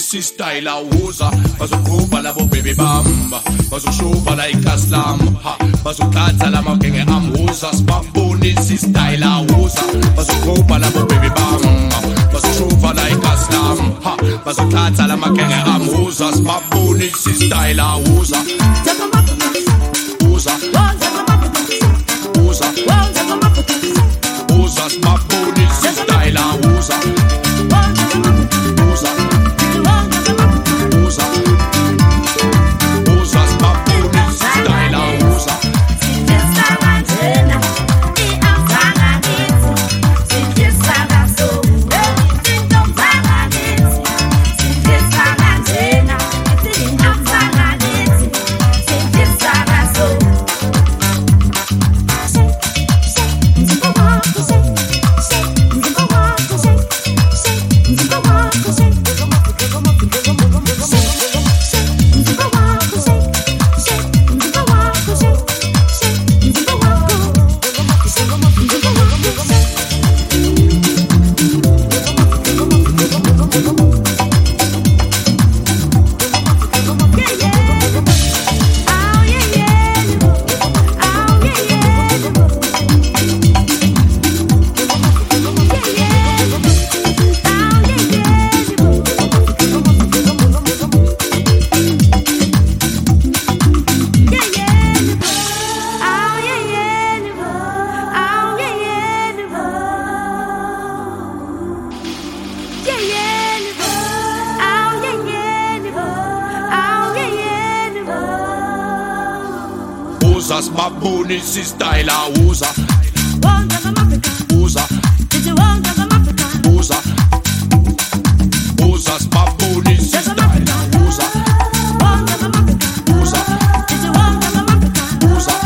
babonisi style awuza bazokhupha labo baby bamba bazoshuba like aslam bazothatha lamagenge amhuza babonisi style awuza bazokhupha labo baby bamba bazoshuba like aslam bazothatha lamagenge amhuza babonisi style awuza uza uza uza babonisi style awuza Uzas babonisi style uza uza uza uzas babonisi style uza uza uza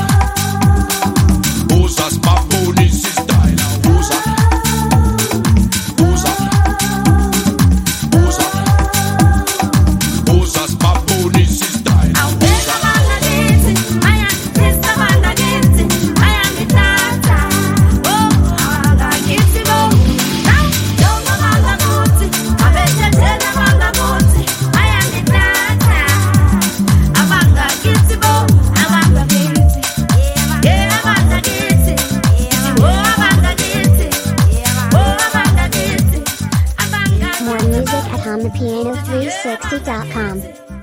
uzas babonisi style uza uza uza uzas babonisi style More music at HondaPiano360.com.